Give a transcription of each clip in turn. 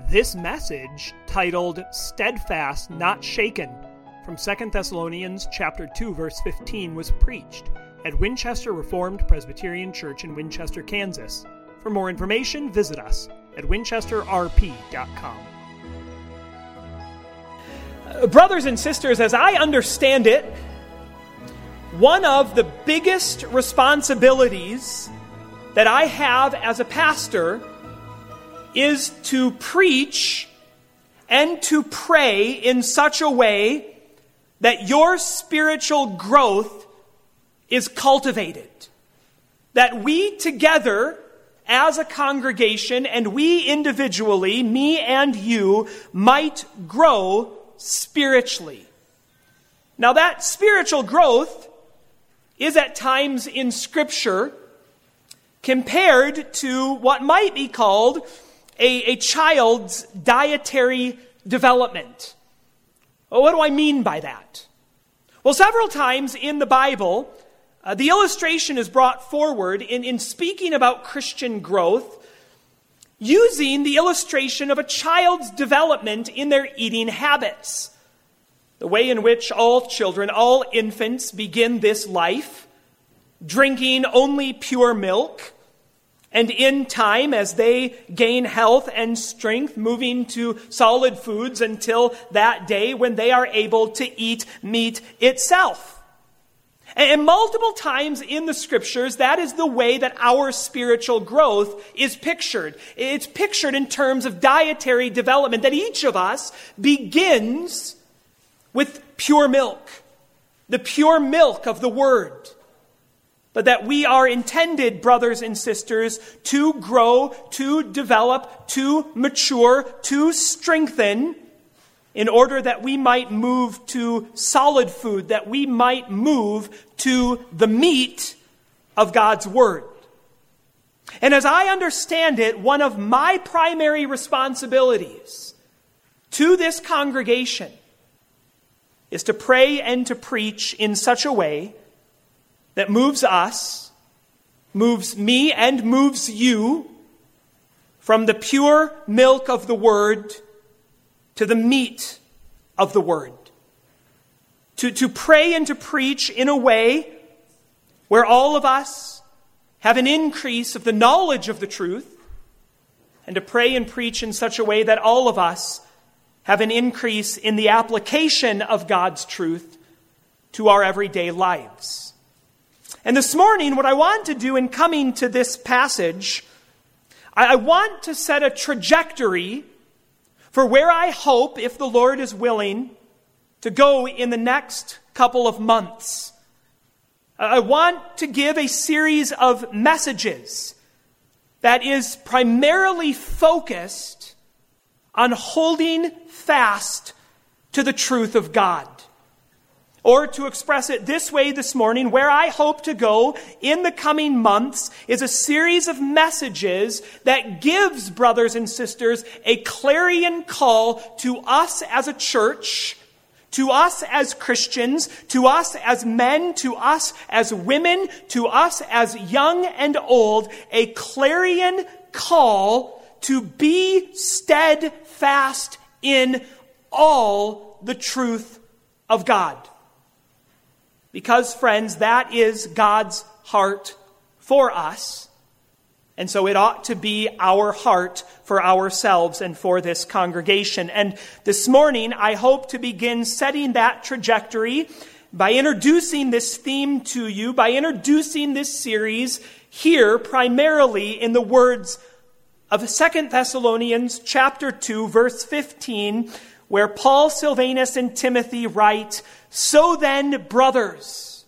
This message, titled Steadfast, Not Shaken, from 2 Thessalonians chapter 2, verse 15, was preached at Winchester Reformed Presbyterian Church in Winchester, Kansas. For more information, visit us at winchesterrp.com. Brothers and sisters, as I understand it, one of the biggest responsibilities that I have as a pastor is to preach and to pray in such a way that your spiritual growth is cultivated. That we together as a congregation and we individually, me and you, might grow spiritually. Now that spiritual growth is at times in Scripture compared to what might be called a child's dietary development. Well, what do I mean by that? Well, several times in the Bible, the illustration is brought forward in speaking about Christian growth using the illustration of a child's development in their eating habits. The way in which all children, all infants begin this life, drinking only pure milk, and in time, as they gain health and strength, moving to solid foods until that day when they are able to eat meat itself. And multiple times in the Scriptures, that is the way that our spiritual growth is pictured. It's pictured in terms of dietary development, that each of us begins with pure milk, the pure milk of the Word. But that we are intended, brothers and sisters, to grow, to develop, to mature, to strengthen, in order that we might move to solid food, that we might move to the meat of God's Word. And as I understand it, one of my primary responsibilities to this congregation is to pray and to preach in such a way that moves us, moves me, and moves you from the pure milk of the Word to the meat of the Word. To pray and to preach in a way where all of us have an increase of the knowledge of the truth, and to pray and preach in such a way that all of us have an increase in the application of God's truth to our everyday lives. And this morning, what I want to do in coming to this passage, I want to set a trajectory for where I hope, if the Lord is willing, to go in the next couple of months. I want to give a series of messages that is primarily focused on holding fast to the truth of God. Or to express it this way this morning, where I hope to go in the coming months is a series of messages that gives, brothers and sisters, a clarion call to us as a church, to us as Christians, to us as men, to us as women, to us as young and old, a clarion call to be steadfast in all the truth of God. Because, friends, that is God's heart for us. And so it ought to be our heart for ourselves and for this congregation. And this morning, I hope to begin setting that trajectory by introducing this theme to you, by introducing this series here primarily in the words of 2 Thessalonians chapter 2, verse 15, where Paul, Silvanus, and Timothy write, "So then, brothers,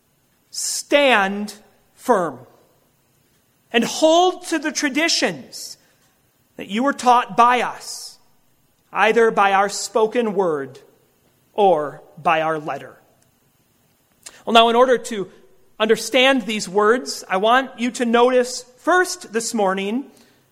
stand firm and hold to the traditions that you were taught by us, either by our spoken word or by our letter." Well, now, in order to understand these words, I want you to notice first this morning,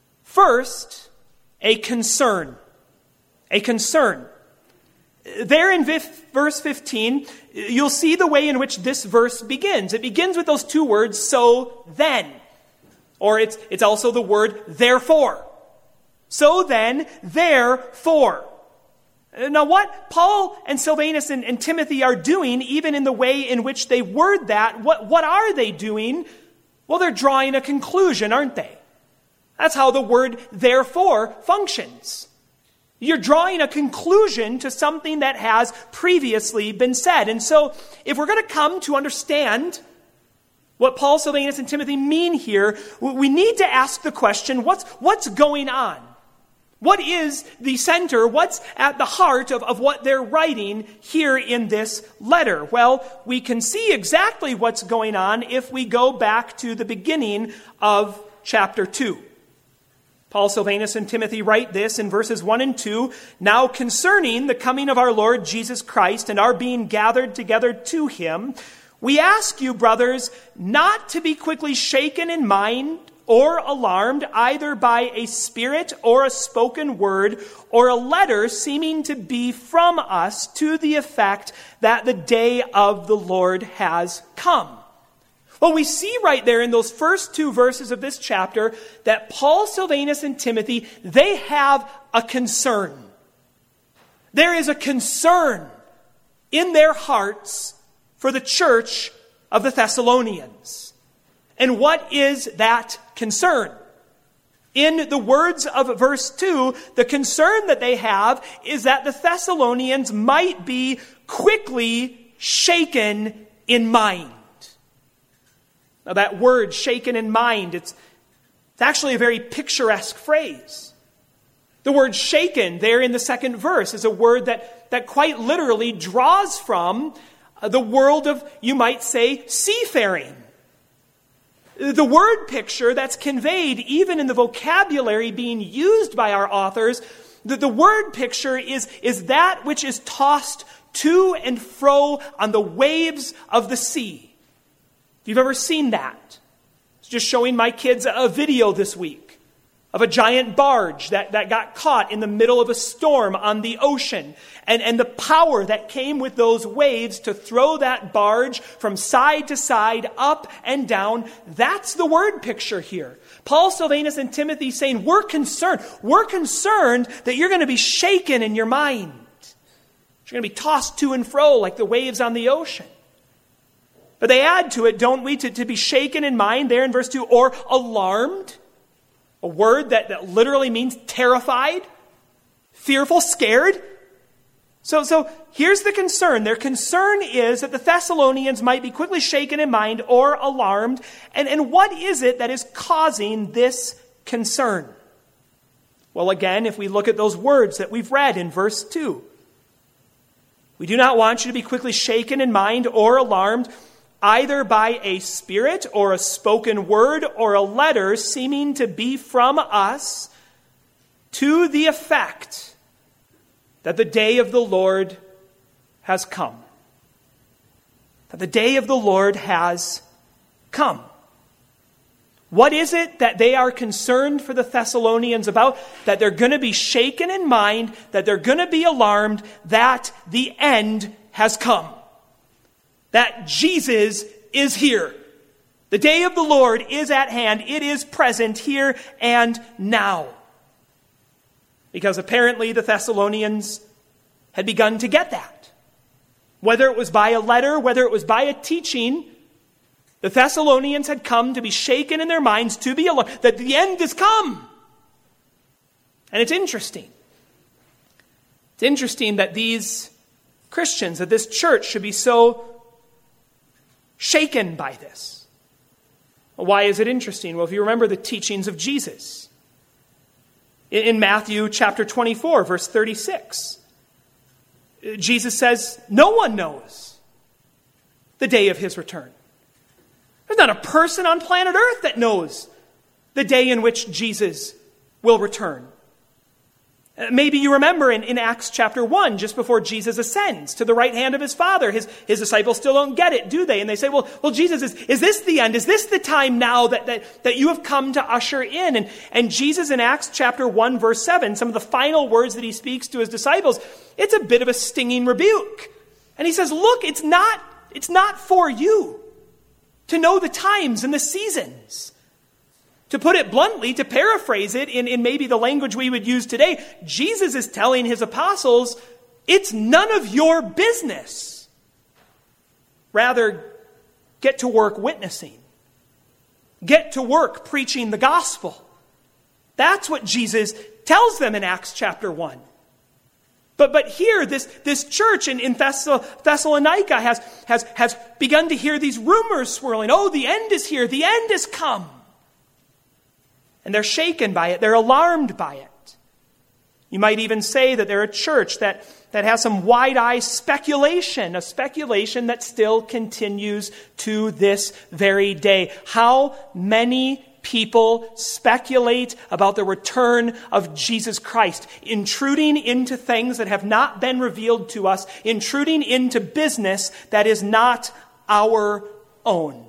a concern. A concern. There in verse 15, you'll see the way in which this verse begins. It begins with those two words, so then. Or it's also the word therefore. So then, therefore. Now what Paul and Silvanus and Timothy are doing, even in the way in which they word that, what are they doing? Well, they're drawing a conclusion, aren't they? That's how the word therefore functions. You're drawing a conclusion to something that has previously been said. And so, if we're going to come to understand what Paul, Silvanus, and Timothy mean here, we need to ask the question, what's going on? What is the center? What's at the heart of what they're writing here in this letter? Well, we can see exactly what's going on if we go back to the beginning of chapter 2. Paul, Silvanus, and Timothy write this in verses 1 and 2. Now concerning the coming of our Lord Jesus Christ and our being gathered together to him, we ask you, brothers, not to be quickly shaken in mind or alarmed either by a spirit or a spoken word or a letter seeming to be from us to the effect that the day of the Lord has come. Well, we see right there in those first 2 verses of this chapter that Paul, Silvanus, and Timothy, they have a concern. There is a concern in their hearts for the church of the Thessalonians. And what is that concern? In the words of verse 2, the concern that they have is that the Thessalonians might be quickly shaken in mind. Now that word, shaken in mind, it's actually a very picturesque phrase. The word shaken there in the second verse is a word that quite literally draws from the world of, you might say, seafaring. The word picture that's conveyed even in the vocabulary being used by our authors, the word picture is that which is tossed to and fro on the waves of the sea. If you've ever seen that, I was just showing my kids a video this week of a giant barge that got caught in the middle of a storm on the ocean. And the power that came with those waves to throw that barge from side to side, up and down. That's the word picture here. Paul, Silvanus, and Timothy saying, we're concerned. We're concerned that you're going to be shaken in your mind. You're going to be tossed to and fro like the waves on the ocean. But they add to it, don't we, to be shaken in mind there in verse 2, or alarmed. A word that literally means terrified, fearful, scared. So here's the concern. Their concern is that the Thessalonians might be quickly shaken in mind or alarmed. And what is it that is causing this concern? Well, again, if we look at those words that we've read in verse 2, we do not want you to be quickly shaken in mind or alarmed, either by a spirit or a spoken word or a letter seeming to be from us to the effect that the day of the Lord has come. That the day of the Lord has come. What is it that they are concerned for the Thessalonians about? That they're going to be shaken in mind, that they're going to be alarmed, that the end has come. That Jesus is here. The day of the Lord is at hand. It is present here and now. Because apparently the Thessalonians had begun to get that. Whether it was by a letter, whether it was by a teaching, the Thessalonians had come to be shaken in their minds, to be alarmed, that the end has come. And it's interesting. It's interesting that these Christians, that this church should be so shaken by this. Well, why is it interesting? Well, if you remember the teachings of Jesus. In Matthew chapter 24, verse 36, Jesus says, no one knows the day of his return. There's not a person on planet Earth that knows the day in which Jesus will return. Maybe you remember in Acts chapter 1, just before Jesus ascends to the right hand of his Father, his disciples still don't get it, do they? And they say, well, Jesus, is this the end? Is this the time now that you have come to usher in? And Jesus in Acts chapter 1, verse 7, some of the final words that he speaks to his disciples, it's a bit of a stinging rebuke. And he says, look, it's not for you to know the times and the seasons. To put it bluntly, to paraphrase it in maybe the language we would use today, Jesus is telling his apostles, it's none of your business. Rather, get to work witnessing. Get to work preaching the gospel. That's what Jesus tells them in Acts chapter 1. But here, this church in Thessalonica has begun to hear these rumors swirling. Oh, the end is here. The end has come. And they're shaken by it. They're alarmed by it. You might even say that they're a church that has some wide-eyed speculation, a speculation that still continues to this very day. How many people speculate about the return of Jesus Christ, intruding into things that have not been revealed to us, intruding into business that is not our own.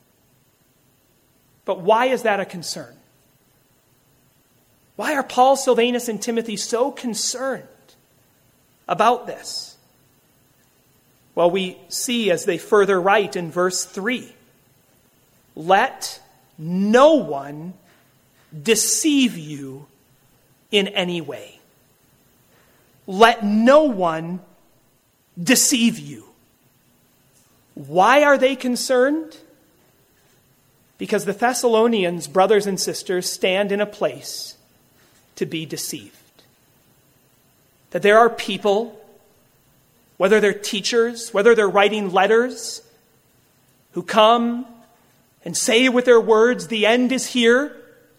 But why is that a concern? Why are Paul, Silvanus, and Timothy so concerned about this? Well, we see as they further write in verse 3, let no one deceive you in any way. Let no one deceive you. Why are they concerned? Because the Thessalonians, brothers and sisters, stand in a place to be deceived. That there are people, whether they're teachers, whether they're writing letters, who come and say with their words, the end is here.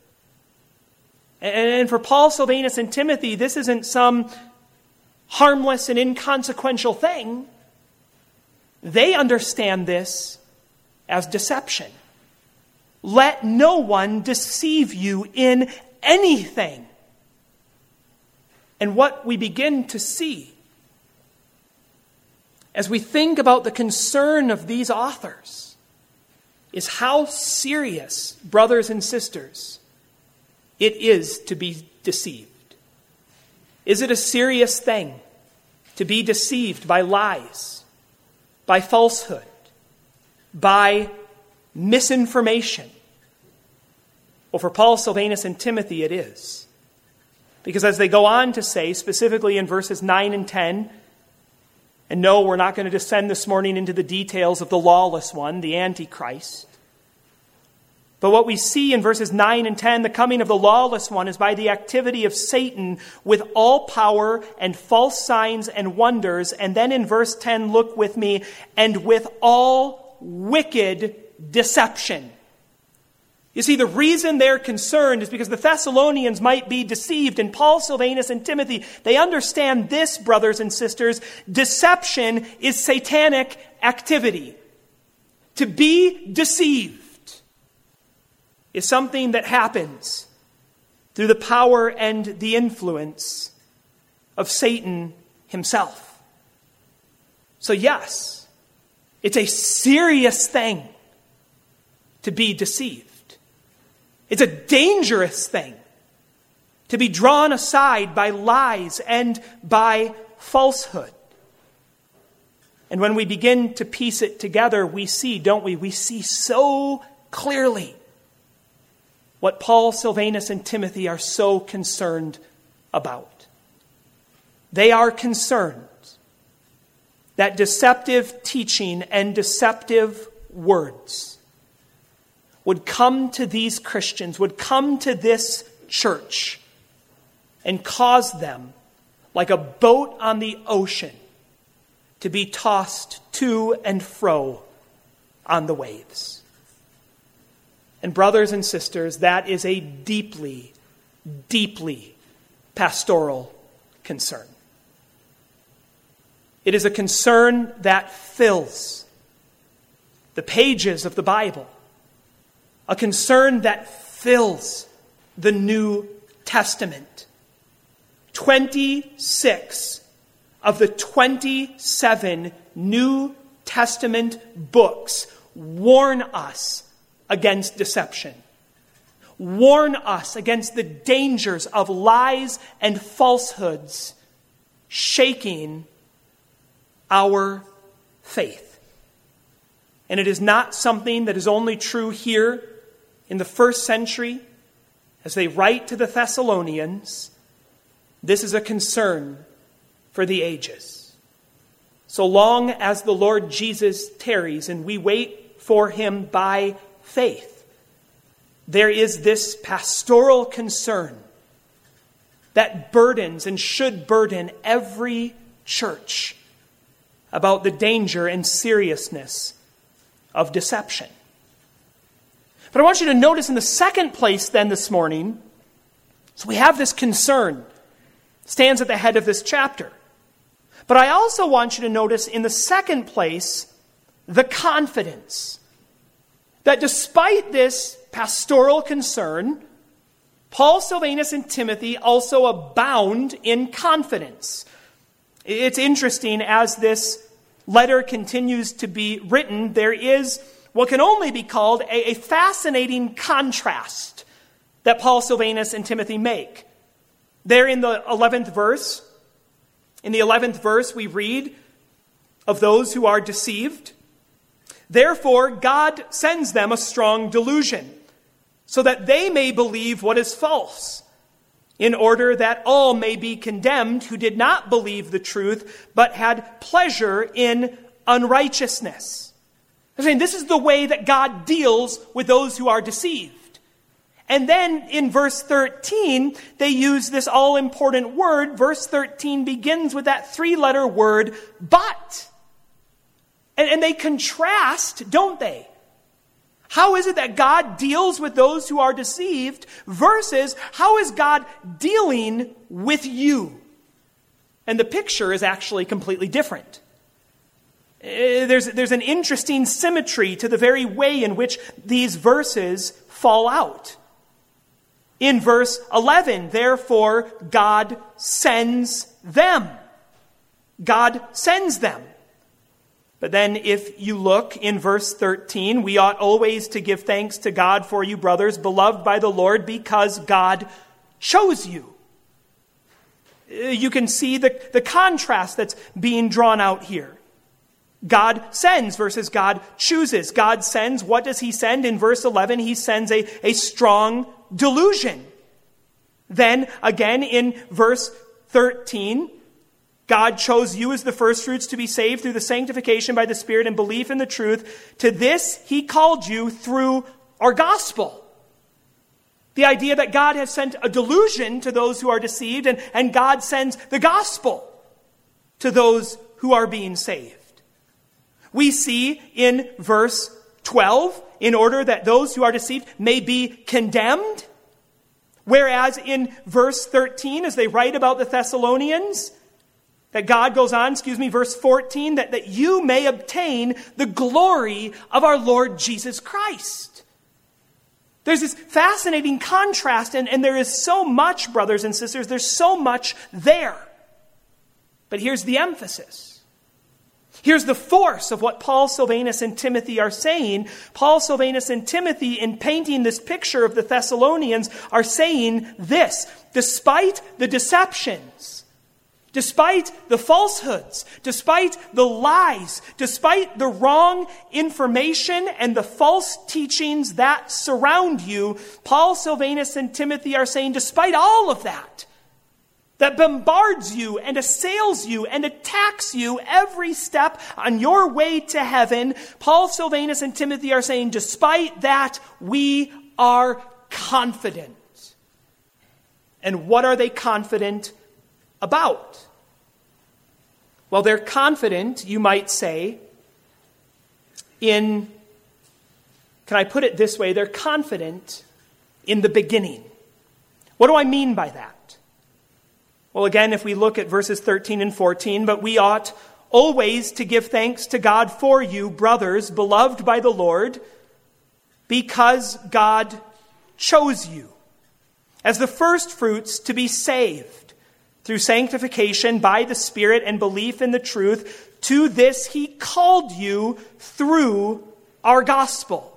And for Paul, Silvanus, and Timothy, this isn't some harmless and inconsequential thing. They understand this as deception. Let no one deceive you in anything. And what we begin to see as we think about the concern of these authors is how serious, brothers and sisters, it is to be deceived. Is it a serious thing to be deceived by lies, by falsehood, by misinformation? Well, for Paul, Silvanus, and Timothy, it is. Because as they go on to say, specifically in verses 9 and 10, and no, we're not going to descend this morning into the details of the lawless one, the Antichrist. But what we see in verses 9 and 10, the coming of the lawless one is by the activity of Satan with all power and false signs and wonders. And then in verse 10, look with me, and with all wicked deception. You see, the reason they're concerned is because the Thessalonians might be deceived. And Paul, Silvanus, and Timothy, they understand this, brothers and sisters. Deception is satanic activity. To be deceived is something that happens through the power and the influence of Satan himself. So yes, it's a serious thing to be deceived. It's a dangerous thing to be drawn aside by lies and by falsehood. And when we begin to piece it together, we see, don't we? We see so clearly what Paul, Silvanus, and Timothy are so concerned about. They are concerned that deceptive teaching and deceptive words would come to these Christians, would come to this church and cause them, like a boat on the ocean, to be tossed to and fro on the waves. And brothers and sisters, that is a deeply, deeply pastoral concern. It is a concern that fills the pages of the Bible. A concern that fills the New Testament. 26 of the 27 New Testament books warn us against deception. Warn us against the dangers of lies and falsehoods shaking our faith. And it is not something that is only true here in the first century as they write to the Thessalonians, this is a concern for the ages. So long as the Lord Jesus tarries and we wait for him by faith, there is this pastoral concern that burdens and should burden every church about the danger and seriousness of deception. But I want you to notice in the second place then this morning, so we have this concern, stands at the head of this chapter. But I also want you to notice in the second place, the confidence. That despite this pastoral concern, Paul, Silvanus, and Timothy also abound in confidence. It's interesting, as this letter continues to be written, there is what can only be called a fascinating contrast that Paul, Silvanus, and Timothy make. There in the 11th verse, we read of those who are deceived. Therefore, God sends them a strong delusion, so that they may believe what is false, in order that all may be condemned who did not believe the truth, but had pleasure in unrighteousness. I'm saying this is the way that God deals with those who are deceived. And then in verse 13, they use this all-important word. Verse 13 begins with that three-letter word, but. And they contrast, don't they? How is it that God deals with those who are deceived versus how is God dealing with you? And the picture is actually completely different. There's an interesting symmetry to the very way in which these verses fall out. In verse 11, therefore, God sends them. God sends them. But then if you look in verse 13, we ought always to give thanks to God for you, brothers, beloved by the Lord, because God chose you. You can see the contrast that's being drawn out here. God sends versus God chooses. God sends. What does he send? In verse 11, he sends a strong delusion. Then again in verse 13, God chose you as the firstfruits to be saved through the sanctification by the Spirit and belief in the truth. To this he called you through our gospel. The idea that God has sent a delusion to those who are deceived, and God sends the gospel to those who are being saved. We see in verse 12, in order that those who are deceived may be condemned. Whereas in verse 13, as they write about the Thessalonians, that God goes on, verse 14, that you may obtain the glory of our Lord Jesus Christ. There's this fascinating contrast, and there is so much, brothers and sisters, there's so much there. But here's the emphasis. Here's the force of what Paul, Silvanus, and Timothy are saying. Paul, Silvanus, and Timothy, in painting this picture of the Thessalonians, are saying this: despite the deceptions, despite the falsehoods, despite the lies, despite the wrong information and the false teachings that surround you, Paul, Silvanus, and Timothy are saying, despite all of that bombards you and assails you and attacks you every step on your way to heaven, Paul, Silvanus, and Timothy are saying, despite that, we are confident. And what are they confident about? Well, they're confident, you might say, can I put it this way? They're confident in the beginning. What do I mean by that? Well, again, if we look at verses 13 and 14, but we ought always to give thanks to God for you, brothers, beloved by the Lord, because God chose you as the firstfruits to be saved through sanctification by the Spirit and belief in the truth. To this he called you through our gospel.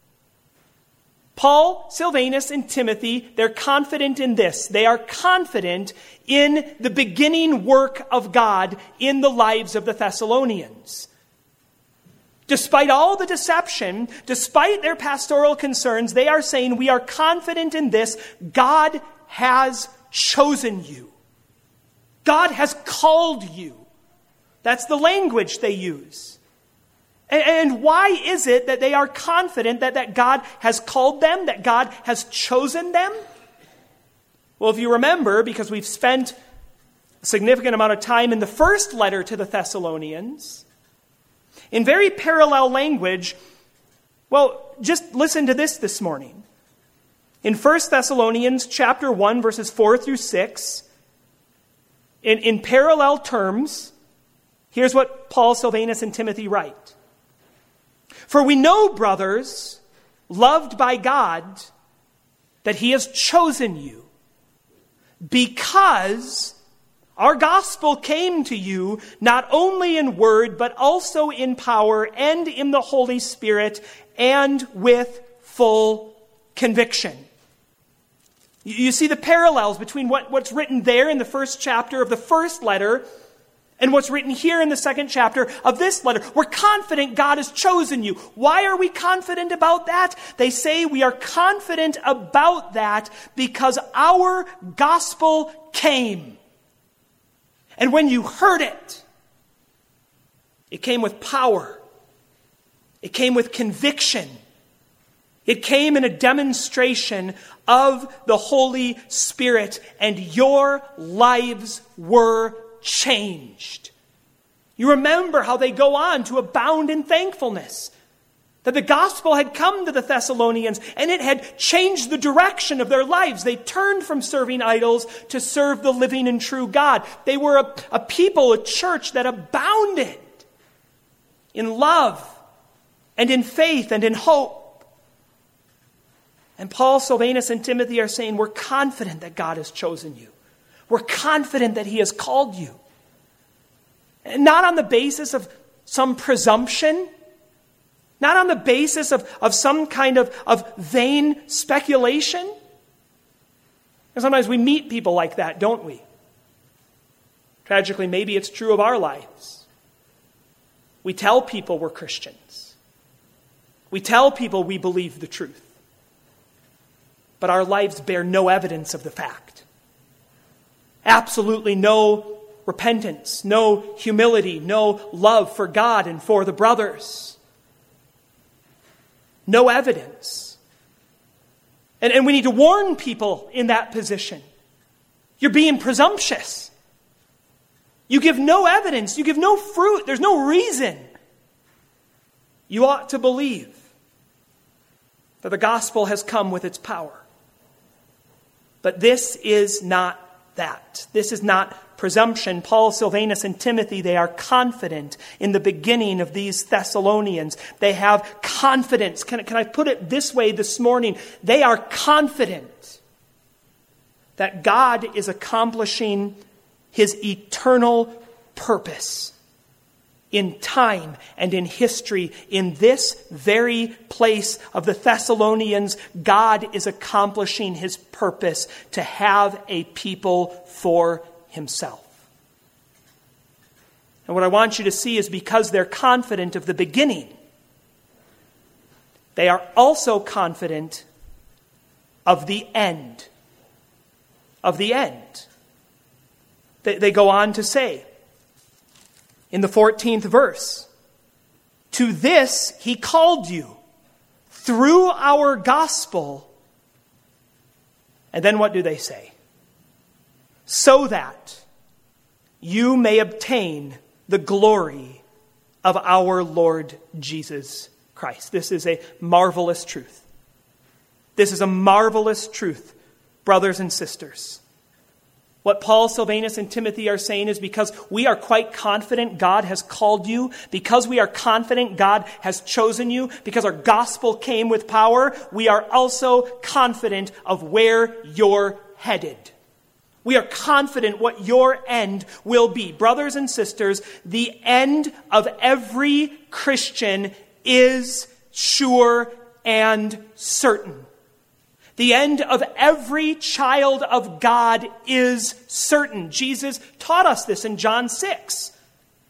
Paul, Silvanus, and Timothy, they're confident in this. They are confident in the beginning work of God in the lives of the Thessalonians. Despite all the deception, despite their pastoral concerns, they are saying, we are confident in this. God has chosen you. God has called you. That's the language they use. And why is it that they are confident that God has called them, that God has chosen them? Well, if you remember, because we've spent a significant amount of time in the first letter to the Thessalonians, in very parallel language, well, just listen to this morning. In 1 Thessalonians chapter 1, verses 4 through 6, in parallel terms, here's what Paul, Silvanus, and Timothy write. For we know, brothers, loved by God, that he has chosen you, because our gospel came to you not only in word, but also in power and in the Holy Spirit and with full conviction. You see the parallels between what's written there in the first chapter of the first letter and what's written here in the second chapter of this letter. We're confident God has chosen you. Why are we confident about that? They say we are confident about that because our gospel came. And when you heard it, it came with power. It came with conviction. It came in a demonstration of the Holy Spirit, and your lives were changed. You remember how they go on to abound in thankfulness. That the gospel had come to the Thessalonians and it had changed the direction of their lives. They turned from serving idols to serve the living and true God. They were a people, a church that abounded in love and in faith and in hope. And Paul, Silvanus, and Timothy are saying, we're confident that God has chosen you. We're confident that he has called you. And not on the basis of some presumption, not on the basis of some kind of vain speculation. And sometimes we meet people like that, don't we? Tragically, maybe it's true of our lives. We tell people we're Christians. We tell people we believe the truth. But our lives bear no evidence of the fact. Absolutely no repentance, no humility, no love for God and for the brothers. No evidence. And we need to warn people in that position. You're being presumptuous. You give no evidence. You give no fruit. There's no reason. You ought to believe that the gospel has come with its power. But this is not that. This is not presumption. Paul, Silvanus, and Timothy, they are confident in the beginning of these Thessalonians. They have confidence. Can I put it this way this morning? They are confident that God is accomplishing his eternal purpose in time and in history. In this very place of the Thessalonians, God is accomplishing his purpose to have a people for himself. And what I want you to see is because they're confident of the beginning, they are also confident of the end. Of the end. They go on to say, in the 14th verse, to this he called you through our gospel. And then what do they say? So that you may obtain the glory of our Lord Jesus Christ. This is a marvelous truth. This is a marvelous truth, brothers and sisters. What Paul, Silvanus, and Timothy are saying is because we are quite confident God has called you, because we are confident God has chosen you, because our gospel came with power, we are also confident of where you're headed. We are confident what your end will be. Brothers and sisters, the end of every Christian is sure and certain. The end of every child of God is certain. Jesus taught us this in John 6.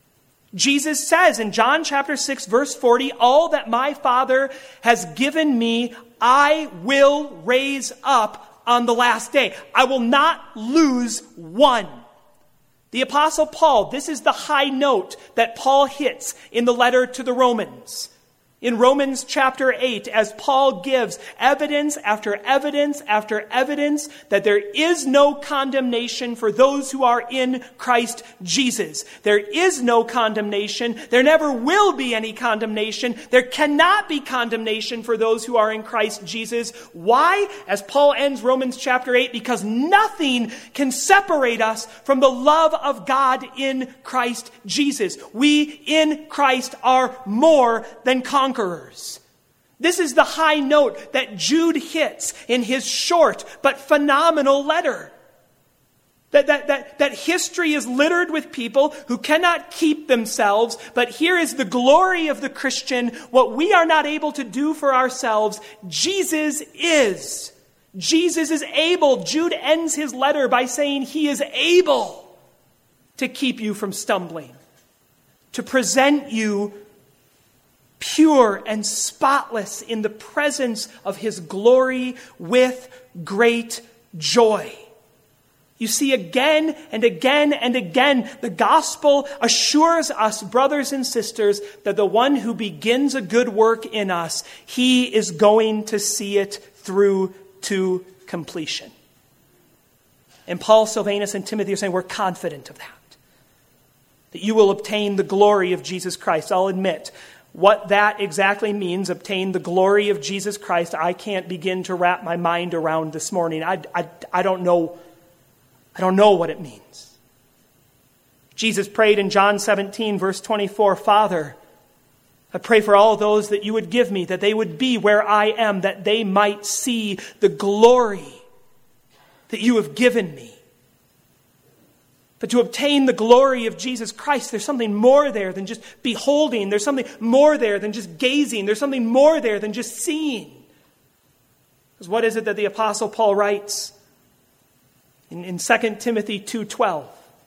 Jesus says in John chapter 6, verse 40, all that my Father has given me, I will raise up on the last day. I will not lose one. The Apostle Paul, this is the high note that Paul hits in the letter to the Romans. In Romans chapter 8, as Paul gives evidence after evidence after evidence that there is no condemnation for those who are in Christ Jesus. There is no condemnation. There never will be any condemnation. There cannot be condemnation for those who are in Christ Jesus. Why? As Paul ends Romans chapter 8, because nothing can separate us from the love of God in Christ Jesus. We in Christ are more than conquerors. This is the high note that Jude hits in his short but phenomenal letter. That history is littered with people who cannot keep themselves, but here is the glory of the Christian, what we are not able to do for ourselves, Jesus is. Jesus is able. Jude ends his letter by saying he is able to keep you from stumbling, to present you pure and spotless in the presence of his glory with great joy. You see, again and again and again, the gospel assures us, brothers and sisters, that the one who begins a good work in us, he is going to see it through to completion. And Paul, Silvanus, and Timothy are saying we're confident of that you will obtain the glory of Jesus Christ. I'll admit, what that exactly means, obtain the glory of Jesus Christ, I can't begin to wrap my mind around this morning. I don't know what it means. Jesus prayed in John 17, verse 24, Father, I pray for all those that you would give me, that they would be where I am, that they might see the glory that you have given me. But to obtain the glory of Jesus Christ, there's something more there than just beholding. There's something more there than just gazing. There's something more there than just seeing. Because what is it that the Apostle Paul writes in 2 Timothy 2:12?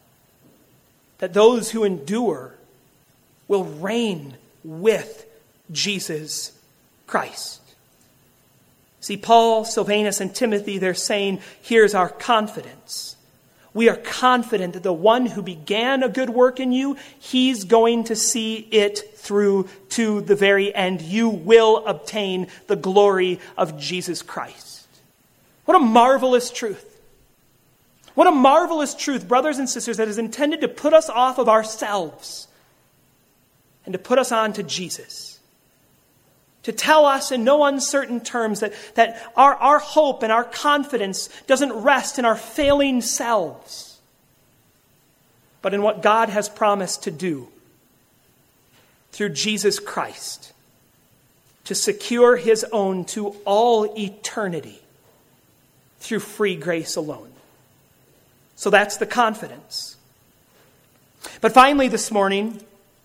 That those who endure will reign with Jesus Christ. See, Paul, Silvanus, and Timothy, they're saying, here's our confidence. We are confident that the one who began a good work in you, he's going to see it through to the very end. You will obtain the glory of Jesus Christ. What a marvelous truth. What a marvelous truth, brothers and sisters, that is intended to put us off of ourselves and to put us on to Jesus. To tell us in no uncertain terms that our hope and our confidence doesn't rest in our failing selves, but in what God has promised to do through Jesus Christ to secure his own to all eternity through free grace alone. So that's the confidence. But finally this morning,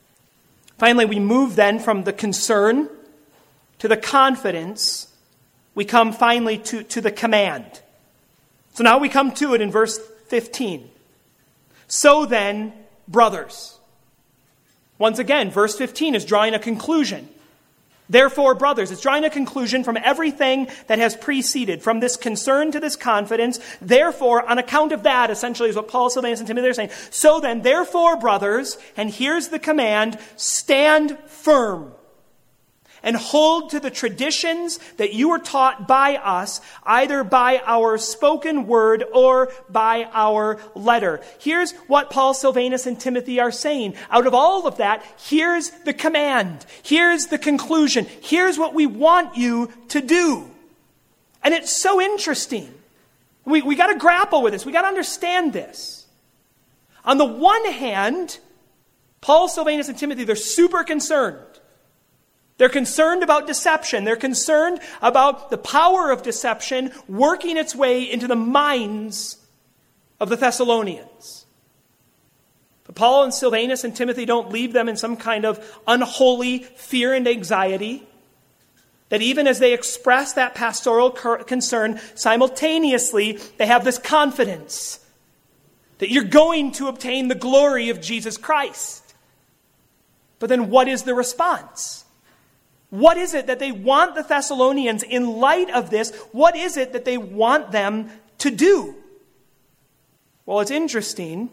we move then from the concern to the confidence. We come finally to the command. So now we come to it in verse 15. So then, brothers. Once again, verse 15 is drawing a conclusion. Therefore, brothers, it's drawing a conclusion from everything that has preceded, from this concern to this confidence. Therefore, on account of that, essentially is what Paul, Silvanus, and Timothy are saying. So then, therefore, brothers, and here's the command, stand firm and hold to the traditions that you were taught by us, either by our spoken word or by our letter. Here's what Paul, Silvanus, and Timothy are saying. Out of all of that, here's the command. Here's the conclusion. Here's what we want you to do. And it's so interesting. We got to grapple with this. We got to understand this. On the one hand, Paul, Silvanus, and Timothy, they're super concerned. They're concerned about deception. They're concerned about the power of deception working its way into the minds of the Thessalonians. But Paul and Silvanus and Timothy don't leave them in some kind of unholy fear and anxiety. That even as they express that pastoral concern, simultaneously they have this confidence that you're going to obtain the glory of Jesus Christ. But then what is the response? What is it that they want the Thessalonians, in light of this, what is it that they want them to do? Well, it's interesting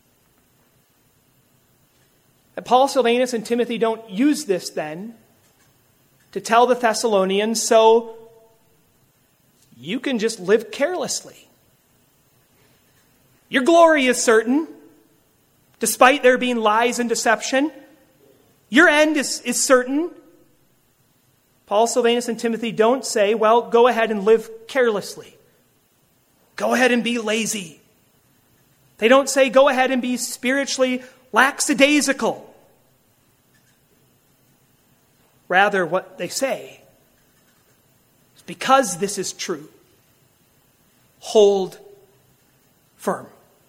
that Paul, Silvanus, and Timothy don't use this then to tell the Thessalonians, so you can just live carelessly. Your glory is certain, despite there being lies and deception. Your end is certain. Paul, Silvanus, and Timothy don't say, well, go ahead and live carelessly. Go ahead and be lazy. They don't say, go ahead and be spiritually lackadaisical. Rather, what they say is, because this is true, hold firm.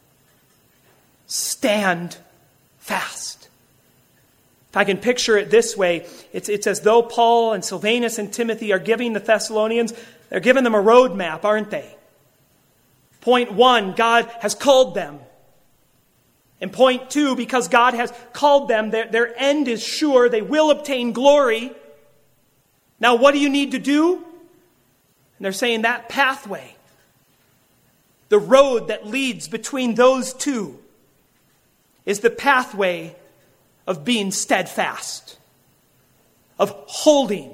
Stand fast. If I can picture it this way, it's as though Paul and Silvanus and Timothy are giving the Thessalonians, they're giving them a roadmap, aren't they? Point 1, God has called them. And point 2, because God has called them, their end is sure. They will obtain glory. Now, what do you need to do? And they're saying that pathway, the road that leads between those two, is the pathway of being steadfast, of holding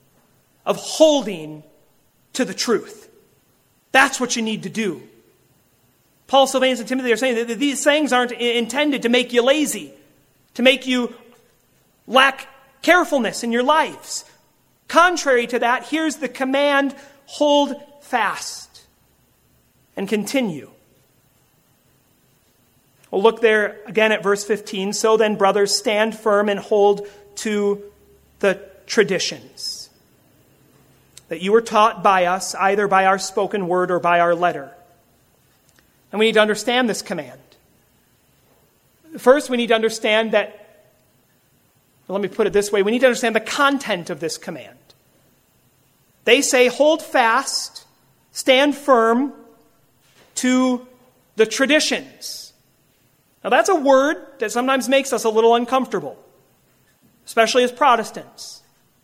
to the truth. That's what you need to do. Paul, Silvanus, and Timothy are saying that these things aren't intended to make you lazy, to make you lack carefulness in your lives. Contrary to that, here's the command: hold fast and continue. We'll look there again at verse 15. So then, brothers, stand firm and hold to the traditions that you were taught by us, either by our spoken word or by our letter. And we need to understand this command. First, we need to understand that, well, let me put it this way, we need to understand the content of this command. They say, hold fast, stand firm to the traditions. Now, that's a word that sometimes makes us a little uncomfortable, especially as Protestants.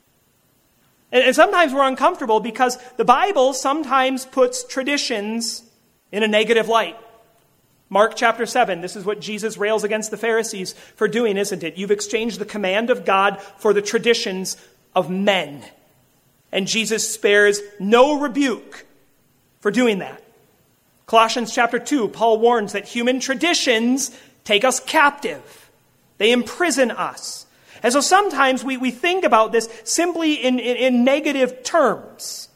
And sometimes we're uncomfortable because the Bible sometimes puts traditions in a negative light. Mark chapter 7, this is what Jesus rails against the Pharisees for doing, isn't it? You've exchanged the command of God for the traditions of men. And Jesus spares no rebuke for doing that. Colossians chapter 2, Paul warns that human traditions take us captive. They imprison us. And so sometimes we think about this simply in negative terms.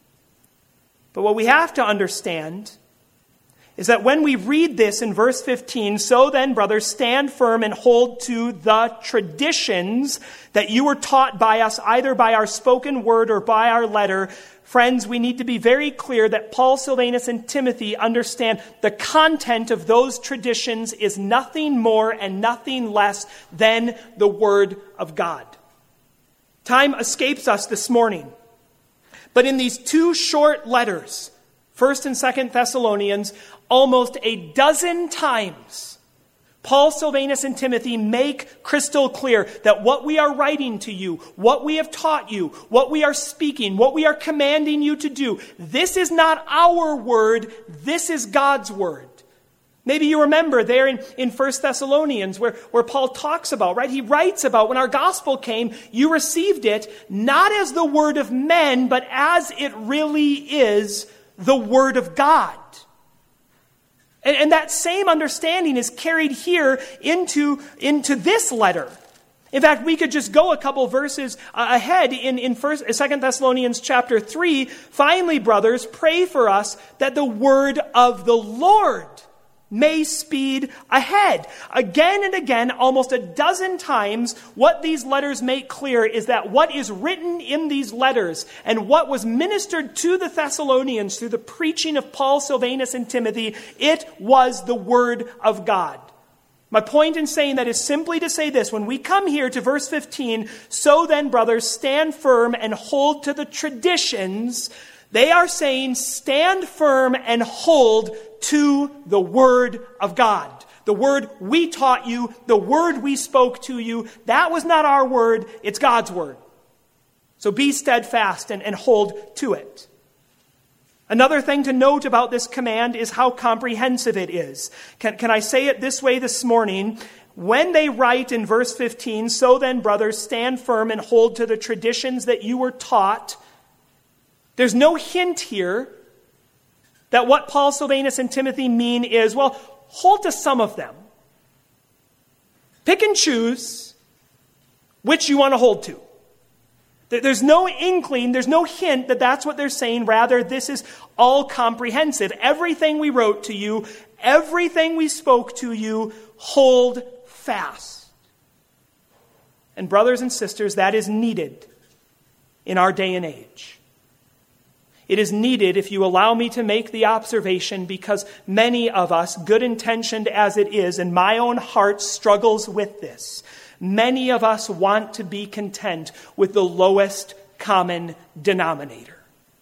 But what we have to understand is that when we read this in verse 15, so then, brothers, stand firm and hold to the traditions that you were taught by us, either by our spoken word or by our letter. Friends, we need to be very clear that Paul, Silvanus, and Timothy understand the content of those traditions is nothing more and nothing less than the Word of God. Time escapes us this morning. But in these two short letters, 1st and 2nd Thessalonians, almost a dozen times, Paul, Silvanus, and Timothy make crystal clear that what we are writing to you, what we have taught you, what we are speaking, what we are commanding you to do, this is not our word, this is God's word. Maybe you remember there in 1 Thessalonians where Paul talks about, right? He writes about when our gospel came, you received it not as the word of men, but as it really is the word of God. And that same understanding is carried here into this letter. In fact, we could just go a couple verses ahead in 2 Thessalonians chapter 3. Finally, brothers, pray for us that the word of the Lord may speed ahead. Again and again, almost a dozen times, what these letters make clear is that what is written in these letters and what was ministered to the Thessalonians through the preaching of Paul, Silvanus, and Timothy, it was the word of God. My point in saying that is simply to say this: when we come here to verse 15, so then, brothers, stand firm and hold to the traditions, they are saying stand firm and hold to the Word of God. The word we taught you, the word we spoke to you, that was not our word, it's God's word. So be steadfast and hold to it. Another thing to note about this command is how comprehensive it is. Can I say it this way this morning? When they write in verse 15, "So then, brothers, stand firm and hold to the traditions that you were taught," there's no hint here that what Paul, Silvanus, and Timothy mean is, well, hold to some of them. Pick and choose which you want to hold to. There's no inkling, there's no hint that that's what they're saying. Rather, this is all comprehensive. Everything we wrote to you, everything we spoke to you, hold fast. And brothers and sisters, that is needed in our day and age. It is needed, if you allow me to make the observation, because many of us, good-intentioned as it is, and my own heart struggles with this, many of us want to be content with the lowest common denominator.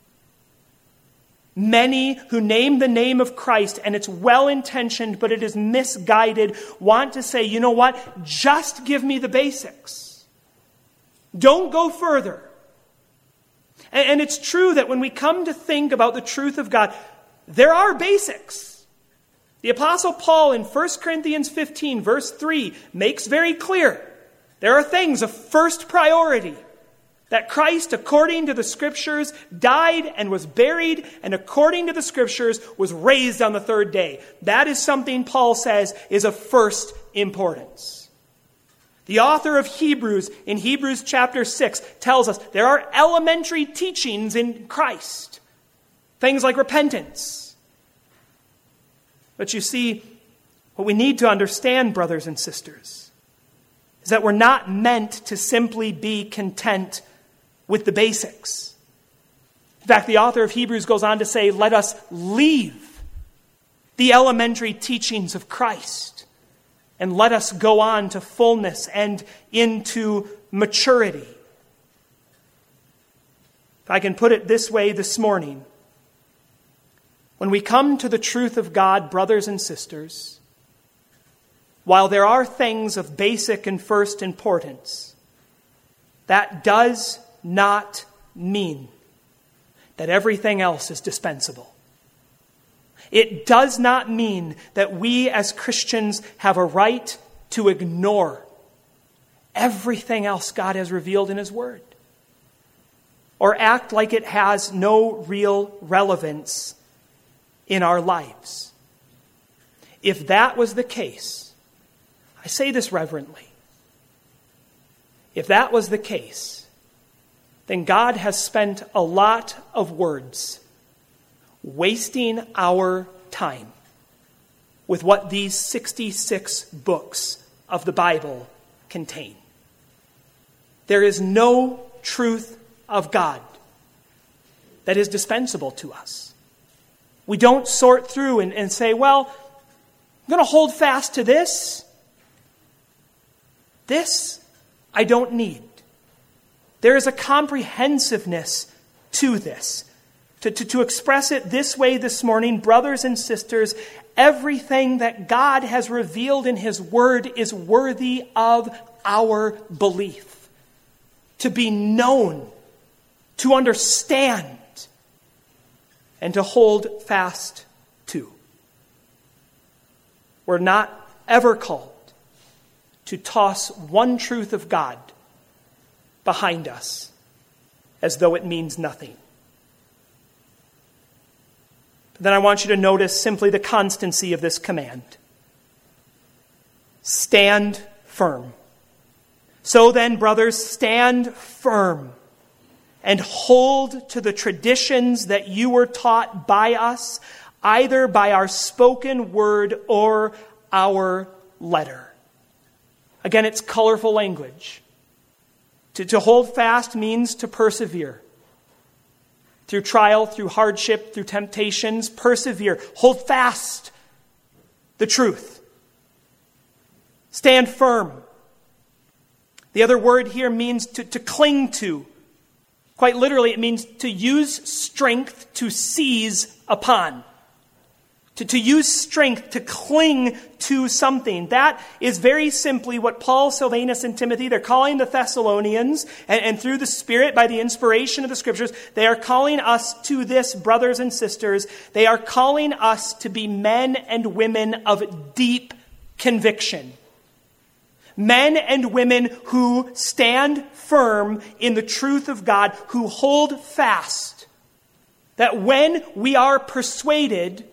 Many who name the name of Christ, and it's well-intentioned, but it is misguided, want to say, you know what, just give me the basics. Don't go further. And it's true that when we come to think about the truth of God, there are basics. The Apostle Paul in 1 Corinthians 15, verse 3, makes very clear there are things of first priority. That Christ, according to the Scriptures, died and was buried, and according to the Scriptures, was raised on the third day. That is something Paul says is of first importance. The author of Hebrews, in Hebrews chapter 6, tells us there are elementary teachings in Christ. Things like repentance. But you see, what we need to understand, brothers and sisters, is that we're not meant to simply be content with the basics. In fact, the author of Hebrews goes on to say, let us leave the elementary teachings of Christ and let us go on to fullness and into maturity. If I can put it this way this morning, when we come to the truth of God, brothers and sisters, while there are things of basic and first importance, that does not mean that everything else is dispensable. It does not mean that we as Christians have a right to ignore everything else God has revealed in His Word, or act like it has no real relevance in our lives. If that was the case, I say this reverently, if that was the case, then God has spent a lot of words wasting our time with what these 66 books of the Bible contain. There is no truth of God that is dispensable to us. We don't sort through and say, well, I'm going to hold fast to this. This I don't need. There is a comprehensiveness to this. To express it this way this morning, brothers and sisters, everything that God has revealed in His Word is worthy of our belief. To be known, to understand, and to hold fast to. We're not ever called to toss one truth of God behind us as though it means nothing. Then I want you to notice simply the constancy of this command. Stand firm. So then, brothers, stand firm and hold to the traditions that you were taught by us, either by our spoken word or our letter. Again, it's colorful language. To hold fast means to persevere. Through trial, through hardship, through temptations, persevere. Hold fast the truth. Stand firm. The other word here means to cling to. Quite literally, it means to use strength to seize upon. to use strength to cling to something. That is very simply what Paul, Silvanus, and Timothy, they're calling the Thessalonians, and through the Spirit, by the inspiration of the Scriptures, they are calling us to this, brothers and sisters. They are calling us to be men and women of deep conviction. Men and women who stand firm in the truth of God, who hold fast. That when we are persuaded,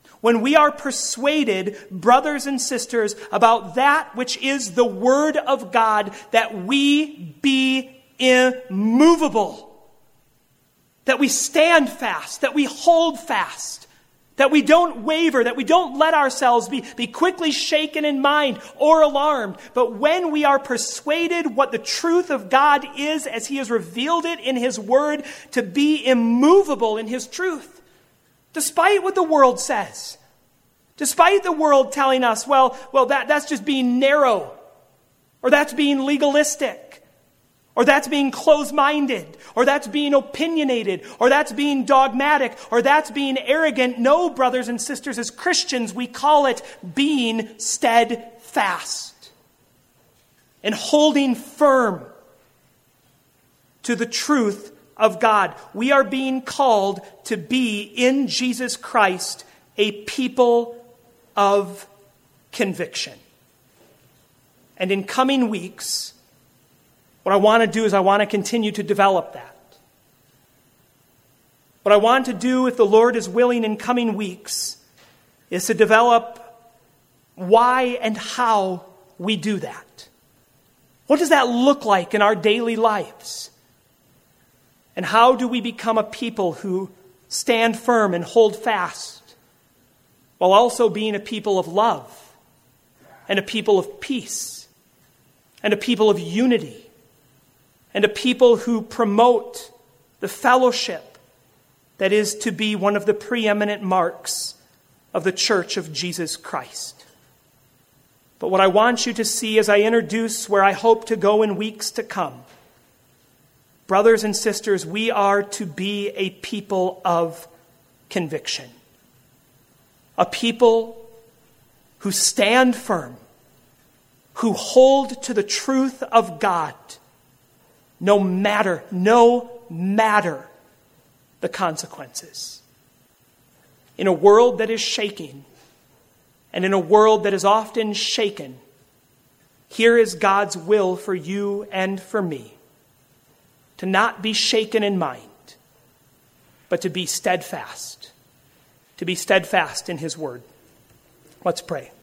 brothers and sisters, about that which is the Word of God, that we be immovable. That we stand fast, that we hold fast, that we don't waver, that we don't let ourselves be quickly shaken in mind or alarmed. But when we are persuaded what the truth of God is as He has revealed it in His Word, to be immovable in His truth. Despite what the world says. Despite the world telling us, well, that's just being narrow. Or that's being legalistic. Or that's being closed-minded. Or that's being opinionated. Or that's being dogmatic. Or that's being arrogant. No, brothers and sisters, as Christians, we call it being steadfast. And holding firm to the truth of God. We are being called to be in Jesus Christ a people of conviction. And in coming weeks, what I want to do is I want to continue to develop that. What I want to do, if the Lord is willing, in coming weeks, is to develop why and how we do that. What does that look like in our daily lives? And how do we become a people who stand firm and hold fast, while also being a people of love, and a people of peace, and a people of unity, and a people who promote the fellowship that is to be one of the preeminent marks of the Church of Jesus Christ. But what I want you to see as I introduce where I hope to go in weeks to come, brothers and sisters, we are to be a people of conviction. A people who stand firm, who hold to the truth of God, no matter the consequences. In a world that is shaking, and in a world that is often shaken, here is God's will for you and for me. To not be shaken in mind, but to be steadfast. To be steadfast in His Word. Let's pray.